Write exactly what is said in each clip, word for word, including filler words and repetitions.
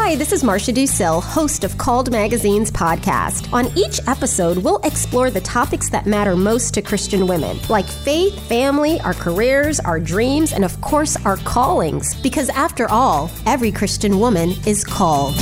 Hi, this is Marcia Ducil, host of Called Magazine's podcast. On each episode, we'll explore the topics that matter most to Christian women, like faith, family, our careers, our dreams, and of course, our callings. Because after all, every Christian woman is called.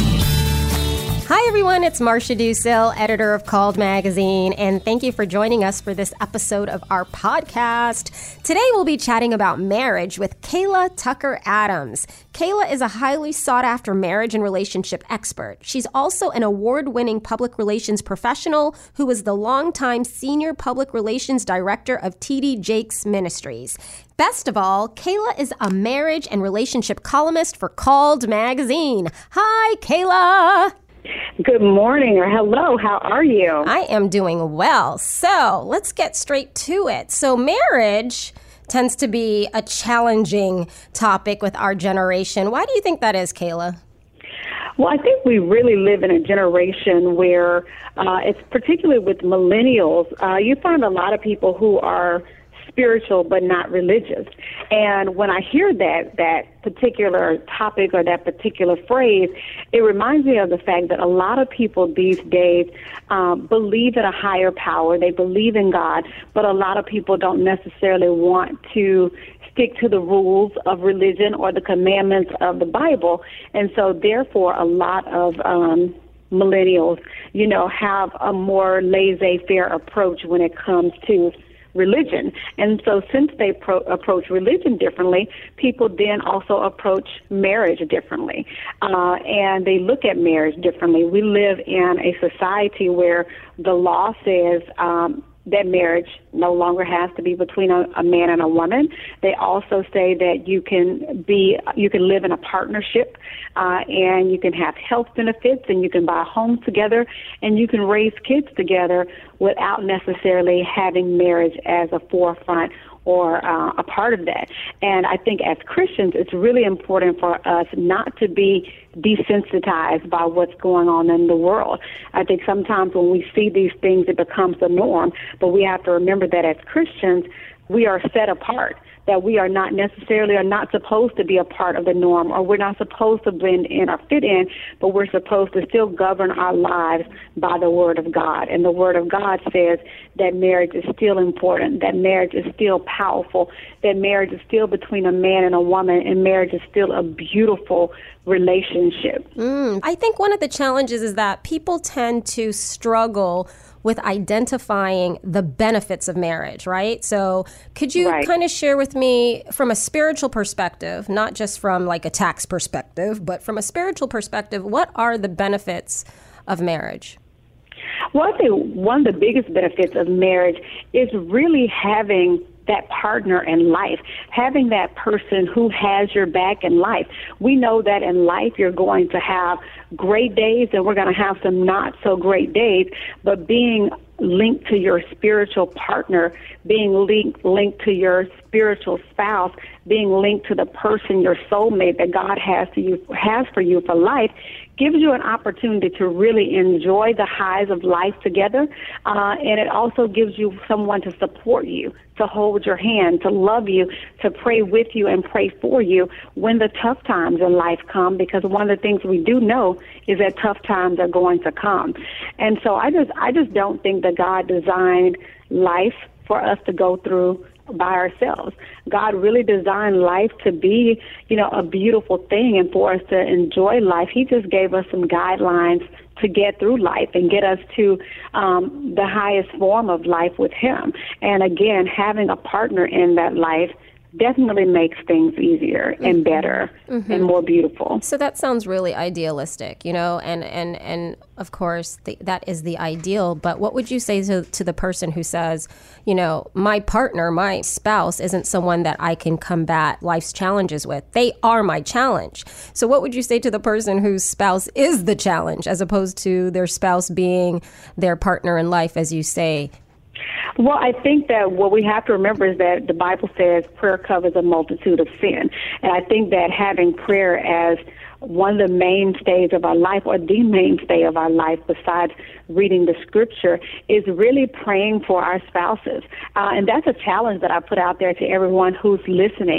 Hi, everyone. It's Marcia Ducil, editor of Called Magazine, and thank you for joining us for this episode of our podcast. Today, we'll be chatting about marriage with Kayla Tucker Adams. Kayla is a highly sought-after marriage and relationship expert. She's also an award-winning public relations professional who was the longtime senior public relations director of T D Jakes Ministries. Best of all, Kayla is a marriage and relationship columnist for Called Magazine. Hi, Kayla. Good morning, or hello, how are you? I am doing well. So let's get straight to it. So marriage tends to be a challenging topic with our generation. Why do you think that is, Kayla? Well, I think we really live in a generation where uh, it's particularly with millennials, uh, you find a lot of people who are spiritual but not religious. And when I hear that that particular topic or that particular phrase, it reminds me of the fact that a lot of people these days um, believe in a higher power. They believe in God, but a lot of people don't necessarily want to stick to the rules of religion or the commandments of the Bible. And so therefore a lot of um, millennials, you know, have a more laissez-faire approach when it comes to religion. And so since they pro- approach religion differently, people then also approach marriage differently. Uh, and they look at marriage differently. We live in a society where the law says um, that marriage no longer has to be between a, a man and a woman. They also say that you can be, you can live in a partnership, uh, and you can have health benefits, and you can buy a home together, and you can raise kids together without necessarily having marriage as a forefront or uh, a part of that. And I think as Christians, it's really important for us not to be desensitized by what's going on in the world. I think sometimes when we see these things, it becomes the norm, but we have to remember that as Christians, we are set apart, that we are not necessarily are not supposed to be a part of the norm, or we're not supposed to blend in or fit in, but we're supposed to still govern our lives by the Word of God. And the Word of God says that marriage is still important, that marriage is still powerful, that marriage is still between a man and a woman, and marriage is still a beautiful relationship. Mm, I think one of the challenges is that people tend to struggle with identifying the benefits of marriage, right? So could you right. kind of share with me from a spiritual perspective, not just from like a tax perspective, but from a spiritual perspective, what are the benefits of marriage? Well, I think one of the biggest benefits of marriage is really having that partner in life, having that person who has your back in life. We know that in life you're going to have great days and we're going to have some not so great days, but being linked to your spiritual partner, being linked, linked to your spiritual spouse, being linked to the person, your soulmate that God has to you has for you for life, gives you an opportunity to really enjoy the highs of life together, uh, and it also gives you someone to support you, to hold your hand, to love you, to pray with you and pray for you when the tough times in life come, because one of the things we do know is that tough times are going to come. And so I just I just don't think that God designed life for us to go through by ourselves. God really designed life to be, you know, a beautiful thing and for us to enjoy life. He just gave us some guidelines to get through life and get us to um, the highest form of life with Him. And again, having a partner in that life definitely makes things easier and better mm-hmm. and more beautiful. So that sounds really idealistic, you know, and, and, and of course the, that is the ideal, but what would you say to, to the person who says, you know, my partner, my spouse isn't someone that I can combat life's challenges with. They are my challenge. So what would you say to the person whose spouse is the challenge as opposed to their spouse being their partner in life, as you say? Well, I think that what we have to remember is that the Bible says prayer covers a multitude of sin. And I think that having prayer as one of the mainstays of our life, or the mainstay of our life besides reading the scripture, is really praying for our spouses. Uh, and that's a challenge that I put out there to everyone who's listening.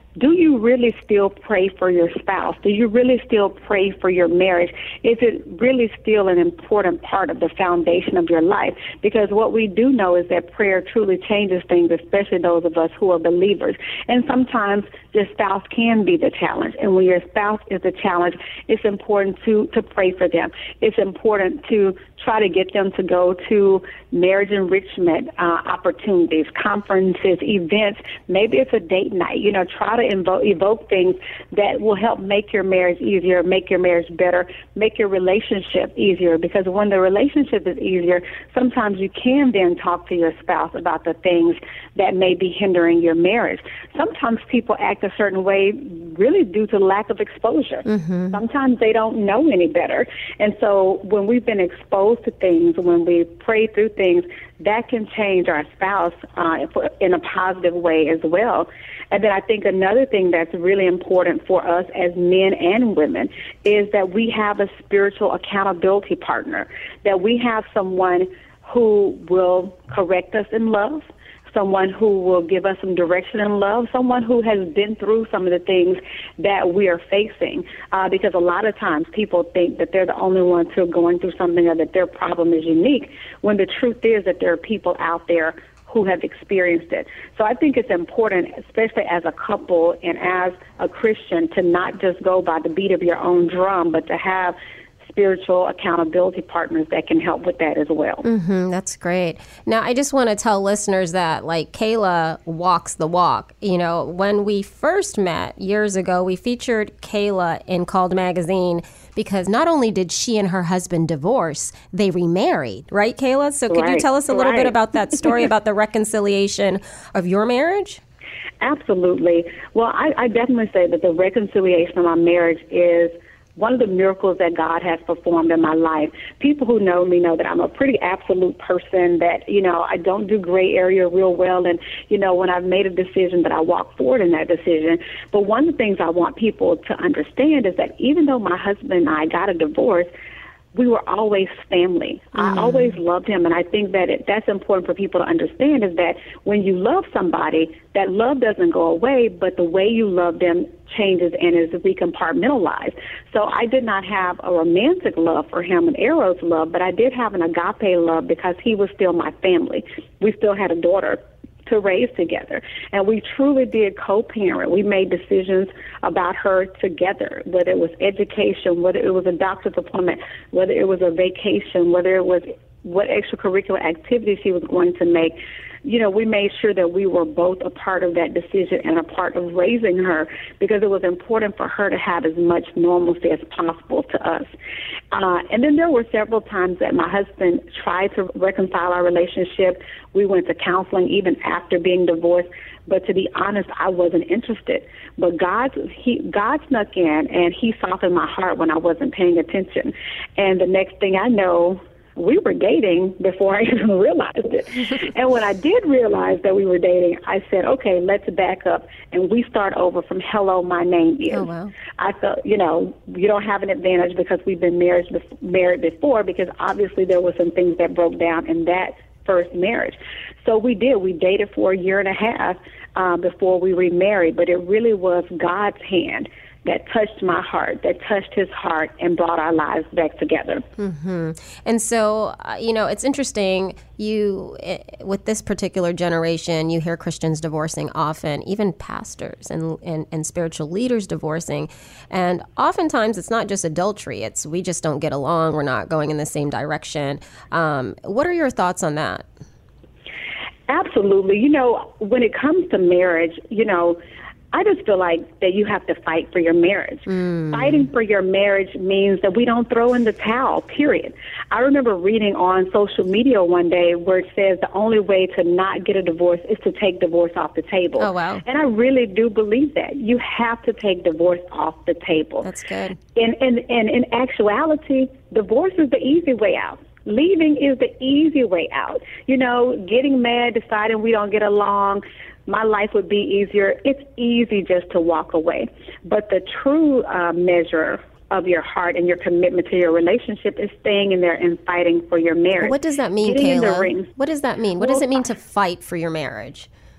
do you really still pray for your spouse? Do you really still pray for your marriage? Is it really still an important part of the foundation of your life? Because what we do know is that prayer truly changes things, especially those of us who are believers. And sometimes your spouse can be the challenge. And when your spouse is the challenge, it's important to, to pray for them. It's important to try to get them to go to marriage enrichment uh, opportunities, conferences, events. Maybe it's a date night. You know, try to invoke, evoke things that will help make your marriage easier, make your marriage better, make your relationship easier. Because when the relationship is easier, sometimes you can then talk to your spouse about the things that may be hindering your marriage. Sometimes people act a certain way really due to lack of exposure. Mm-hmm. Sometimes they don't know any better. And so when we've been exposed to things, when we pray through things, that can change our spouse uh, in a positive way as well. And then I think another thing that's really important for us as men and women is that we have a spiritual accountability partner, that we have someone who will correct us in love, someone who will give us some direction in love, someone who has been through some of the things that we are facing. Uh, because a lot of times people think that they're the only ones who are going through something or that their problem is unique, when the truth is that there are people out there who have experienced it. So I think it's important, especially as a couple and as a Christian, to not just go by the beat of your own drum, but to have spiritual accountability partners that can help with that as well. Mm-hmm, that's great. Now, I just want to tell listeners that, like, Kayla walks the walk. You know, when we first met years ago, we featured Kayla in Called Magazine because not only did she and her husband divorce, they remarried, right, Kayla? So could right, you tell us a little right. bit about that story, about the reconciliation of your marriage? Absolutely. Well, I, I definitely say that the reconciliation of my marriage is one of the miracles that God has performed in my life. People who know me know that I'm a pretty absolute person, that, you know, I don't do gray area real well. And, you know, when I've made a decision, that I walk forward in that decision. But one of the things I want people to understand is that even though my husband and I got a divorce, we were always family. Mm. I always loved him, and I think that it, that's important for people to understand, is that when you love somebody, that love doesn't go away, but the way you love them changes and is recompartmentalized. So I did not have a romantic love for him, an eros love, but I did have an agape love because he was still my family. We still had a daughter to raise together. And we truly did co-parent. We made decisions about her together, whether it was education, whether it was a doctor's appointment, whether it was a vacation, whether it was what extracurricular activities she was going to make. You know, we made sure that we were both a part of that decision and a part of raising her, because it was important for her to have as much normalcy as possible to us. Uh, and then there were several times that my husband tried to reconcile our relationship. We went to counseling even after being divorced. But to be honest, I wasn't interested. But God, he, God snuck in, and he softened my heart when I wasn't paying attention. And the next thing I know, we were dating before I even realized it. And when I did realize that we were dating, I said, okay, let's back up. And we start over from hello, my name is. Oh, wow. I felt, you know, you don't have an advantage because we've been married, married before, because obviously there were some things that broke down in that first marriage. So we did. We dated for a year and a half uh, before we remarried. But it really was God's hand that touched my heart, that touched his heart, and brought our lives back together. Mm-hmm. And so, uh, you know, it's interesting, you, with this particular generation, you hear Christians divorcing often, even pastors and, and, and spiritual leaders divorcing. And oftentimes it's not just adultery, it's we just don't get along, we're not going in the same direction. Um, what are your thoughts on that? Absolutely. You know, when it comes to marriage, you know, I just feel like that you have to fight for your marriage. Mm. Fighting for your marriage means that we don't throw in the towel, period. I remember reading on social media one day where it says the only way to not get a divorce is to take divorce off the table. Oh, wow. And I really do believe that. You have to take divorce off the table. That's good. And, and, and in actuality, divorce is the easy way out. Leaving is the easy way out. You know, getting mad, deciding we don't get along, my life would be easier. It's easy just to walk away. But the true uh, measure of your heart and your commitment to your relationship is staying in there and fighting for your marriage. What does that mean, Getting Kayla? in the ring. What does that mean? What well, does it mean to fight for your marriage?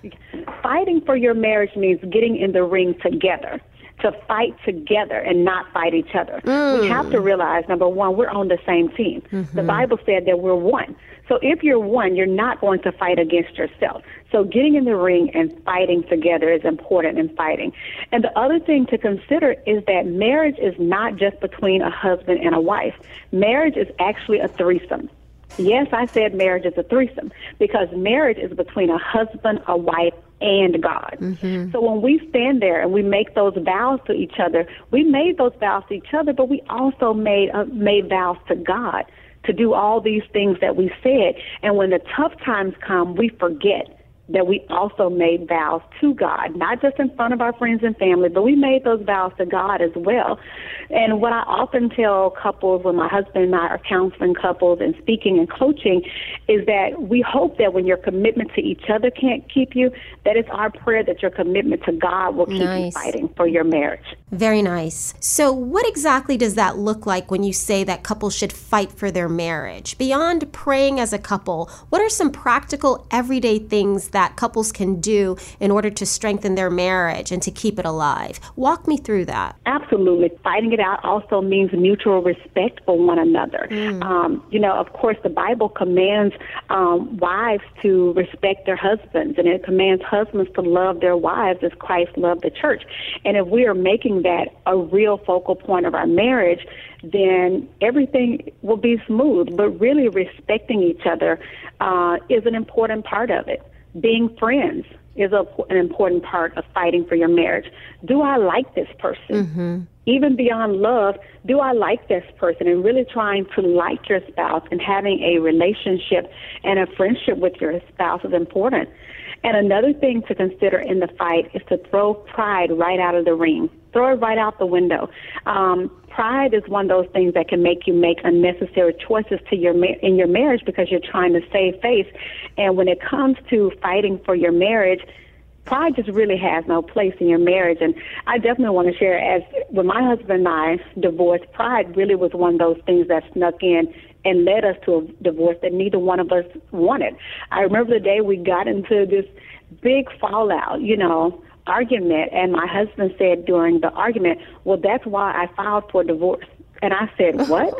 Fighting for your marriage means getting in the ring together, to fight together and not fight each other. Mm. We have to realize, number one, we're on the same team. Mm-hmm. The Bible said that we're one. So if you're one, you're not going to fight against yourself. So getting in the ring and fighting together is important in fighting. And the other thing to consider is that marriage is not just between a husband and a wife. Marriage is actually a threesome. Yes, I said marriage is a threesome because marriage is between a husband, a wife, and God. Mm-hmm. So when we stand there and we make those vows to each other, we made those vows to each other, but we also made uh, made vows to God to do all these things that we said. And when the tough times come, we forget that we also made vows to God, not just in front of our friends and family, but we made those vows to God as well. And what I often tell couples when my husband and I are counseling couples and speaking and coaching is that we hope that when your commitment to each other can't keep you, that it's our prayer that your commitment to God will keep nice. You fighting for your marriage. Very nice. So what exactly does that look like when you say that couples should fight for their marriage? Beyond praying as a couple, what are some practical everyday things that couples can do in order to strengthen their marriage and to keep it alive? Walk me through that. Absolutely. Fighting it out also means mutual respect for one another. Mm. Um, you know, of course, the Bible commands um, wives to respect their husbands, and it commands husbands to love their wives as Christ loved the church. And if we are making that a real focal point of our marriage, then everything will be smooth. But really respecting each other uh, is an important part of it. Being friends is a, an important part of fighting for your marriage. Do I like this person? Mm-hmm. Even beyond love, do I like this person? And really trying to like your spouse and having a relationship and a friendship with your spouse is important. And another thing to consider in the fight is to throw pride right out of the ring. Throw it right out the window. Um, pride is one of those things that can make you make unnecessary choices to your ma- in your marriage because you're trying to save face. And when it comes to fighting for your marriage, pride just really has no place in your marriage. And I definitely want to share, as when my husband and I divorced, pride really was one of those things that snuck in and led us to a divorce that neither one of us wanted. I remember the day we got into this big fallout, you know, argument, and my husband said during the argument, well, that's why I filed for divorce. And I said, what?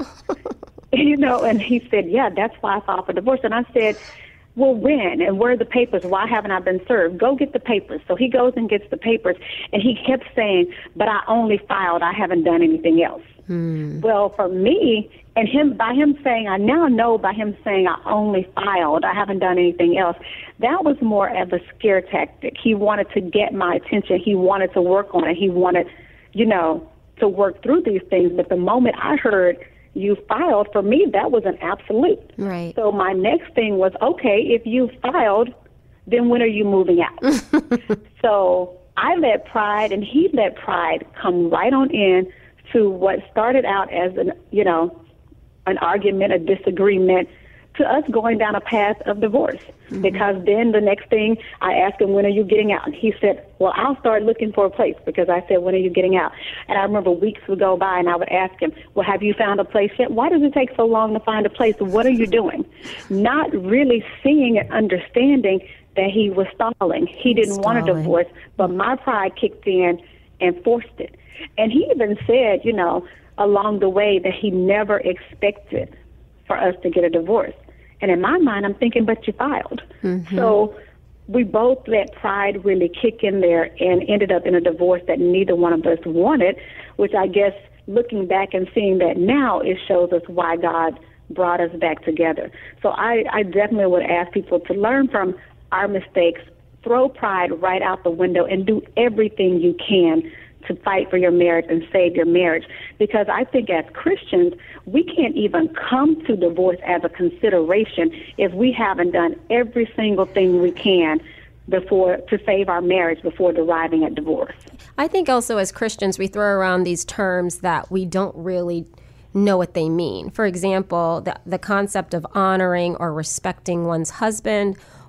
You know, and he said, yeah, that's why I filed for divorce. And I said, well, when? And where are the papers? Why haven't I been served? Go get the papers. So he goes and gets the papers, and he kept saying, but I only filed. I haven't done anything else. Hmm. Well, for me, and him by him saying, I now know by him saying I only filed, I haven't done anything else, that was more of a scare tactic. He wanted to get my attention. He wanted to work on it. He wanted, you know, to work through these things. But the moment I heard you filed, for me, that was an absolute. Right. So my next thing was, okay, if you filed, then when are you moving out? So I let pride, and he let pride come right on in to what started out as an, you know, an argument, a disagreement, to us going down a path of divorce. Mm-hmm. Because then the next thing I asked him, when are you getting out? And he said, well, I'll start looking for a place, because I said, when are you getting out? And I remember weeks would go by and I would ask him, well, have you found a place yet? Why does it take so long to find a place? What are you doing? Not really seeing and understanding that he was stalling. He didn't stalling. want a divorce, but my pride kicked in and forced it. And he even said, you know, along the way that he never expected for us to get a divorce. And in my mind, I'm thinking, but you filed. Mm-hmm. So we both let pride really kick in there and ended up in a divorce that neither one of us wanted, which I guess looking back and seeing that now, it shows us why God brought us back together. So I, I definitely would ask people to learn from our mistakes, throw pride right out the window, and do everything you can to fight for your marriage and save your marriage. Because I think as Christians, we can't even come to divorce as a consideration if we haven't done every single thing we can before to save our marriage before arriving at divorce. I think also as Christians, we throw around these terms that we don't really know what they mean. For example, the, the concept of honoring or respecting one's husband,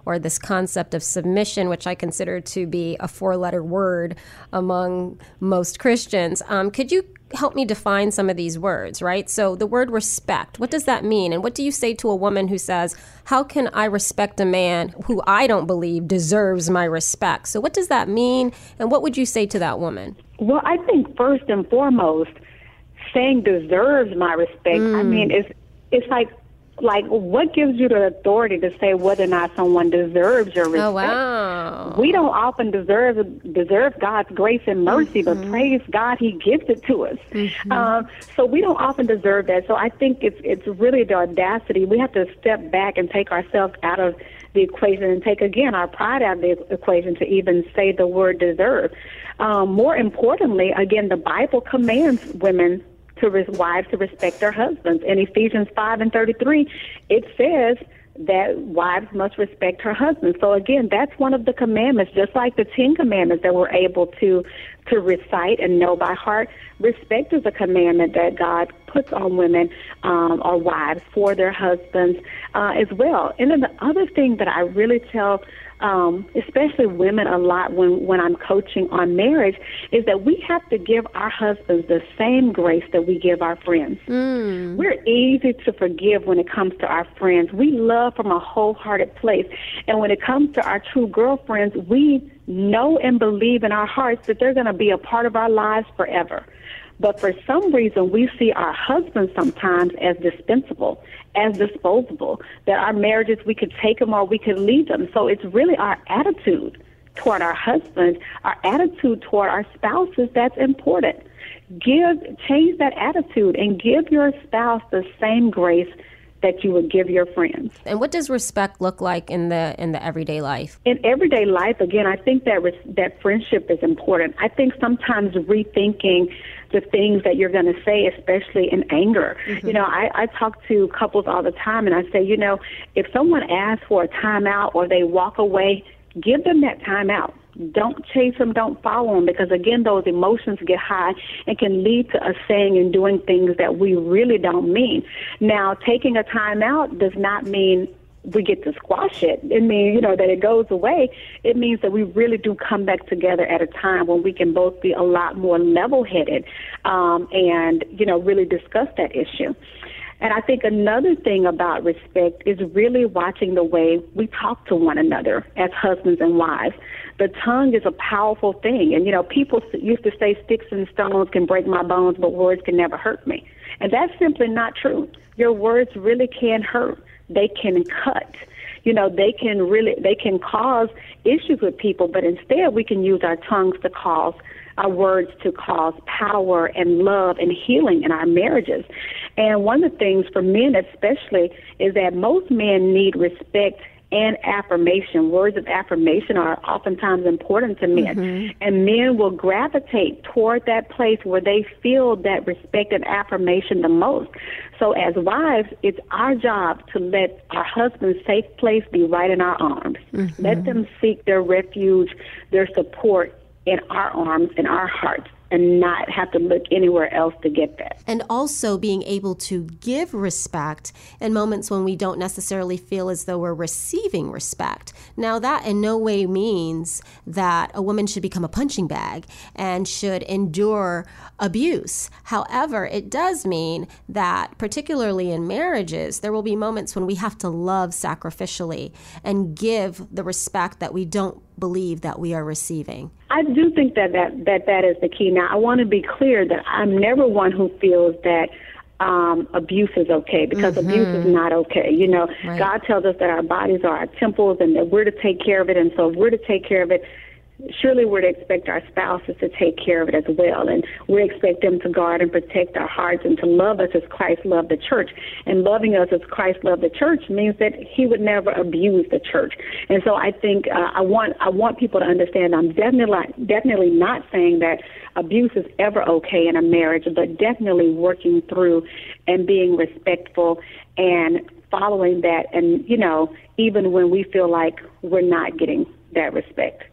or this concept of submission, which I consider to be a four-letter word among most Christians. Um, could you help me define some of these words, right? So the word respect, what does that mean? And what do you say to a woman who says, how can I respect a man who I don't believe deserves my respect? So what does that mean? And what would you say to that woman? Well, I think first and foremost, saying deserves my respect, mm. I mean, it's it's like, like what gives you the authority to say whether or not someone deserves your respect? Oh, wow. We don't often deserve deserve God's grace and mercy, mm-hmm. but praise God, He gives it to us. Mm-hmm. Um, so we don't often deserve that. So I think it's it's really the audacity. We have to step back and take ourselves out of the equation and take, again, our pride out of the equation to even say the word deserve. Um, more importantly, again, the Bible commands women to res- wives to respect their husbands. In Ephesians five and thirty-three, it says that wives must respect her husbands. So again, that's one of the commandments, just like the Ten Commandments that we're able to to recite and know by heart. Respect is a commandment that God puts on women um, or wives for their husbands uh, as well. And then the other thing that I really tell Um, especially women a lot when, when I'm coaching on marriage, is that we have to give our husbands the same grace that we give our friends. Mm. We're easy to forgive when it comes to our friends. We love from a wholehearted place. And when it comes to our true girlfriends, we know and believe in our hearts that they're going to be a part of our lives forever. But for some reason, we see our husbands sometimes as dispensable, as disposable, that our marriages, we could take them or we could leave them. So it's really our attitude toward our husbands, our attitude toward our spouses that's important. Give, change that attitude and give your spouse the same grace that you would give your friends. And what does respect look like in the in the everyday life? In everyday life, again, I think that res- that friendship is important. I think sometimes rethinking the things that you're going to say, especially in anger. Mm-hmm. You know, I, I talk to couples all the time, and I say, you know, if someone asks for a timeout or they walk away, give them that timeout. Don't chase them, don't follow them, because, again, those emotions get high and can lead to us saying and doing things that we really don't mean. Now, taking a time out does not mean we get to squash it. It means, you know, that it goes away. It means that we really do come back together at a time when we can both be a lot more level-headed um, and, you know, really discuss that issue. And I think another thing about respect is really watching the way we talk to one another as husbands and wives. The tongue is a powerful thing. And, you know, people used to say sticks and stones can break my bones, but words can never hurt me. And that's simply not true. Your words really can hurt. They can cut. You know, they can really, they can cause issues with people, but instead we can use our tongues to cause, our words to cause power and love and healing in our marriages. And one of the things for men especially is that most men need respect and affirmation. Words of affirmation are oftentimes important to men. Mm-hmm. And men will gravitate toward that place where they feel that respect and affirmation the most. So as wives, it's our job to let our husband's safe place be right in our arms. Mm-hmm. Let them seek their refuge, their support in our arms, in our hearts, and not have to look anywhere else to get that. And also being able to give respect in moments when we don't necessarily feel as though we're receiving respect. Now, that in no way means that a woman should become a punching bag and should endure abuse. However, it does mean that, particularly in marriages, there will be moments when we have to love sacrificially and give the respect that we don't believe that we are receiving. I do think that that, that, that is the key. Now, I want to be clear that I'm never one who feels that um, abuse is okay, because mm-hmm. abuse is not okay. You know, right. God tells us that our bodies are our temples and that we're to take care of it. And so if we're to take care of it, surely we're to expect our spouses to take care of it as well. And we expect them to guard and protect our hearts and to love us as Christ loved the church. And loving us as Christ loved the church means that he would never abuse the church. And so I think uh, I want I want people to understand I'm definitely, definitely not saying that abuse is ever okay in a marriage, but definitely working through and being respectful and following that. And, you know, even when we feel like we're not getting that respect.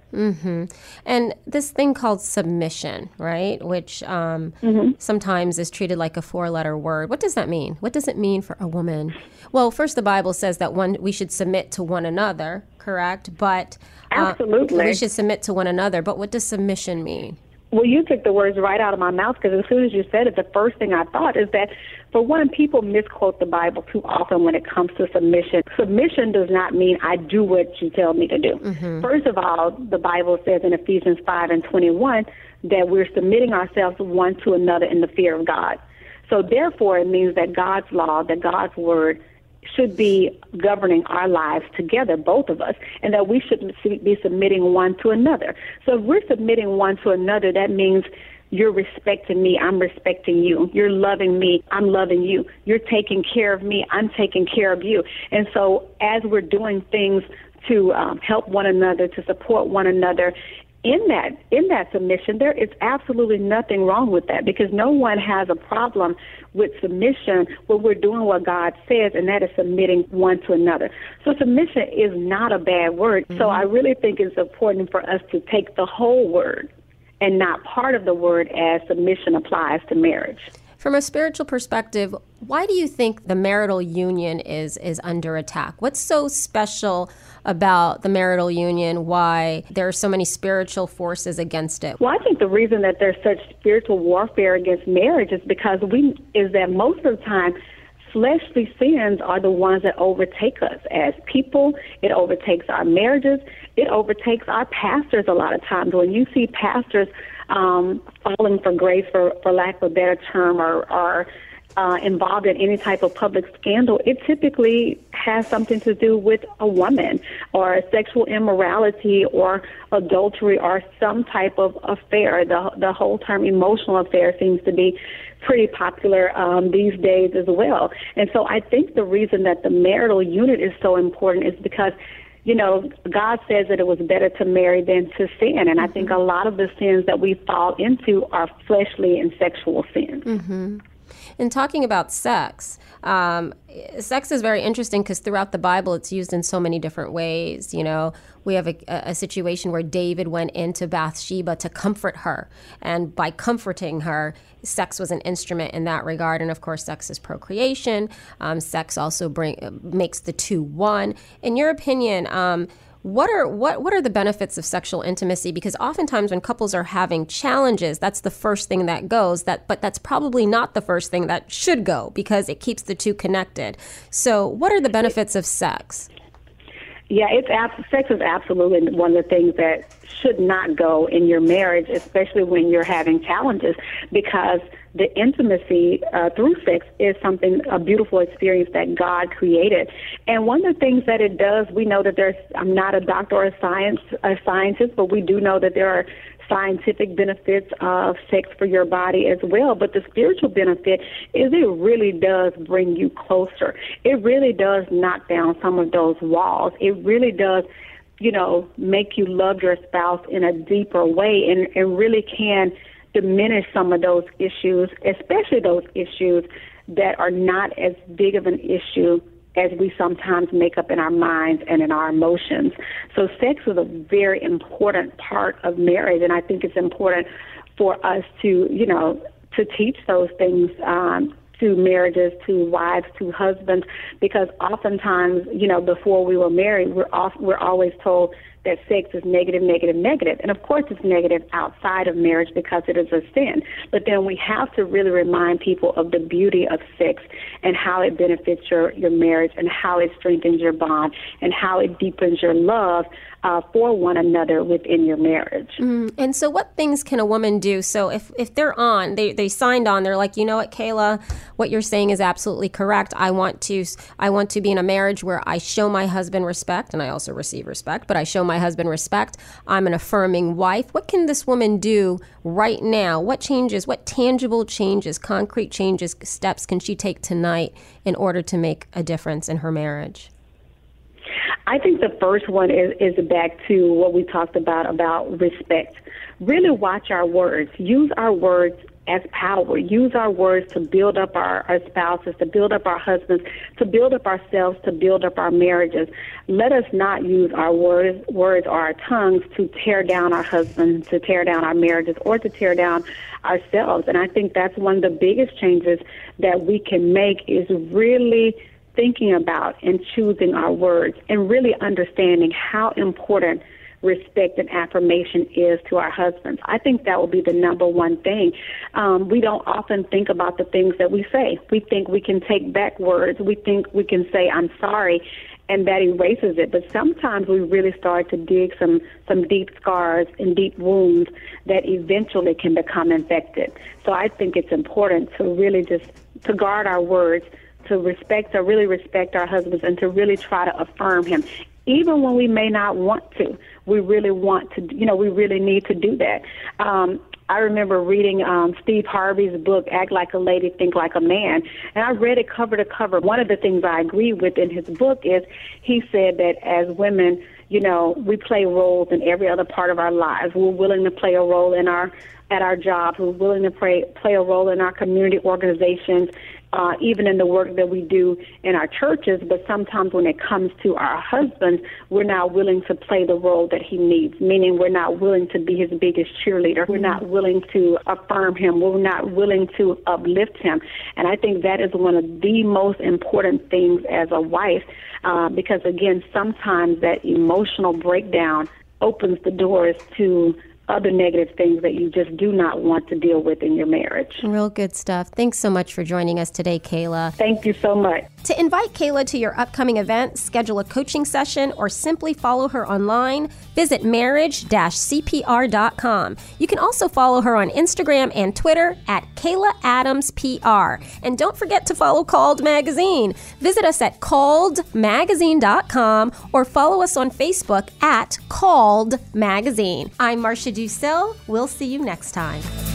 Mm-hmm. And this thing called submission, right, which um, mm-hmm. sometimes is treated like a four-letter word. What does that mean? What does it mean for a woman? Well, first, the Bible says that one we should submit to one another, correct? But uh, absolutely, we should submit to one another. But what does submission mean? Well, you took the words right out of my mouth, because as soon as you said it, the first thing I thought is that, for one, people misquote the Bible too often when it comes to submission. Submission does not mean I do what you tell me to do. Mm-hmm. First of all, the Bible says in Ephesians five and twenty-one that we're submitting ourselves one to another in the fear of God. So therefore, it means that God's law, that God's word, should be governing our lives together, both of us, and that we should be submitting one to another. So if we're submitting one to another, that means you're respecting me, I'm respecting you. You're loving me, I'm loving you. You're taking care of me, I'm taking care of you. And so as we're doing things to um, help one another, to support one another, In that in that submission, there is absolutely nothing wrong with that, because no one has a problem with submission when we're doing what God says, and that is submitting one to another. So submission is not a bad word. Mm-hmm. So I really think it's important for us to take the whole word and not part of the word as submission applies to marriage. From a spiritual perspective, why do you think the marital union is is under attack? What's so special about the marital union? Why there are so many spiritual forces against it? Well, I think the reason that there's such spiritual warfare against marriage is because we is that most of the time fleshly sins are the ones that overtake us as people. It overtakes our marriages. It overtakes our pastors a lot of times. When you see pastors um, falling from grace, for, for lack of a better term, or, or uh, involved in any type of public scandal, it typically has something to do with a woman, or sexual immorality, or adultery, or some type of affair. The, the whole term emotional affair seems to be pretty popular um, these days as well. And so I think the reason that the marital unit is so important is because, you know, God says that it was better to marry than to sin. And I think a lot of the sins that we fall into are fleshly and sexual sins. Mm-hmm. In talking about sex, um, sex is very interesting because throughout the Bible it's used in so many different ways. You know, we have a, a situation where David went into Bathsheba to comfort her, and by comforting her, sex was an instrument in that regard. And of course, sex is procreation. Um, sex also bring makes the two one. In your opinion, um, What are what what are the benefits of sexual intimacy? Because oftentimes when couples are having challenges, that's the first thing that goes. That, but that's probably not the first thing that should go, because it keeps the two connected. So, what are the benefits of sex? Yeah, it's sex is absolutely one of the things that should not go in your marriage, especially when you're having challenges, because the intimacy uh, through sex is something, a beautiful experience that God created. And one of the things that it does, we know that there's, I'm not a doctor or a science a scientist, but we do know that there are scientific benefits of sex for your body as well. But the spiritual benefit is it really does bring you closer. It really does knock down some of those walls. It really does, you know, make you love your spouse in a deeper way, and, and really can diminish some of those issues, especially those issues that are not as big of an issue as we sometimes make up in our minds and in our emotions. So sex is a very important part of marriage, and I think it's important for us to, you know, to teach those things um, to marriages, to wives, to husbands, because oftentimes, you know, before we were married, we're off, we're always told that sex is negative, negative, negative. And of course it's negative outside of marriage because it is a sin. But then we have to really remind people of the beauty of sex and how it benefits your, your marriage, and how it strengthens your bond, and how it deepens your love uh, for one another within your marriage. Mm. And so what things can a woman do? So if, if they're on, they, they signed on, they're like, you know what, Kayla, what you're saying is absolutely correct. I want to I want to be in a marriage where I show my husband respect, and I also receive respect, but I show my husband respect. I'm an affirming wife. What can this woman do right now? What changes, what tangible changes, concrete changes, steps can she take tonight in order to make a difference in her marriage? I think the first one is, is back to what we talked about, about respect. Really watch our words. Use our words as power. Use our words to build up our, our spouses, to build up our husbands, to build up ourselves, to build up our marriages. Let us not use our words, words or our tongues to tear down our husbands, to tear down our marriages, or to tear down ourselves. And I think that's one of the biggest changes that we can make, is really thinking about and choosing our words and really understanding how important respect and affirmation is to our husbands. I think that will be the number one thing. Um, we don't often think about the things that we say. We think we can take back words. We think we can say, I'm sorry, and that erases it. But sometimes we really start to dig some, some deep scars and deep wounds that eventually can become infected. So I think it's important to really just to guard our words, to respect, to really respect our husbands, and to really try to affirm him. Even when we may not want to, we really want to, you know, we really need to do that. Um, I remember reading um, Steve Harvey's book, Act Like a Lady, Think Like a Man, and I read it cover to cover. One of the things I agree with in his book is he said that as women, you know, we play roles in every other part of our lives. We're willing to play a role in our at our jobs. We're willing to play, play a role in our community organizations, Uh, even in the work that we do in our churches. But sometimes when it comes to our husbands, we're not willing to play the role that he needs, meaning we're not willing to be his biggest cheerleader. We're not willing to affirm him. We're not willing to uplift him. And I think that is one of the most important things as a wife, uh, because, again, sometimes that emotional breakdown opens the doors to other negative things that you just do not want to deal with in your marriage. Real good stuff. Thanks so much for joining us today, Kayla. Thank you so much. To invite Kayla to your upcoming event, schedule a coaching session, or simply follow her online, visit marriage dash c p r dot com. You can also follow her on Instagram and Twitter at Kayla Adams P R. And don't forget to follow Called Magazine. Visit us at called magazine dot com or follow us on Facebook at Called Magazine. I'm Marcia Ducel. We'll see you next time.